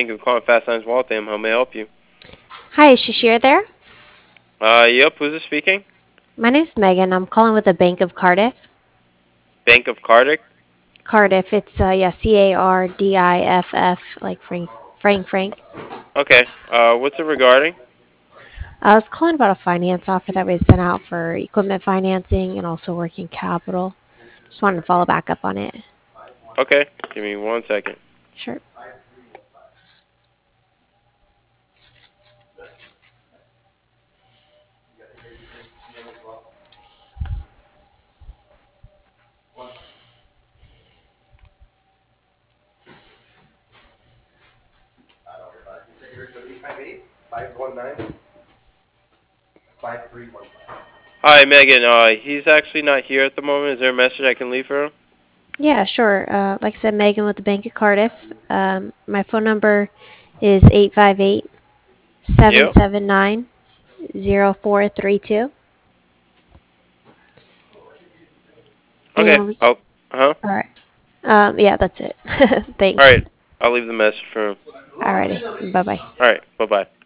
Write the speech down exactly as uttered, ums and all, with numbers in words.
Thank you for calling Fast Lines Waltham. How may I help you? Hi, is Shashir there? Uh, yep. Who's this speaking? My name's Megan. I'm calling with the Bank of Cardiff. Bank of Cardiff. Cardiff, it's uh, yeah, C A R D I F F, like Frank, Frank, Frank. Okay. Uh, what's it regarding? I was calling about a finance offer that we sent out for equipment financing and also working capital. Just wanted to follow back up on it. Okay. Give me one second. Sure. Hi, Megan. Uh, he's actually not here at the moment. Is there a message I can leave for him? Yeah, sure. Uh, like I said, Megan with the Bank of Cardiff. Um, my phone number is eight five eight, seven Yep. seven nine, zero four three two. Okay. And we, Oh. Uh huh. all right. Um, yeah, that's it. All Thanks. right. I'll leave the message for him. Alrighty. Bye bye. All right. Bye bye.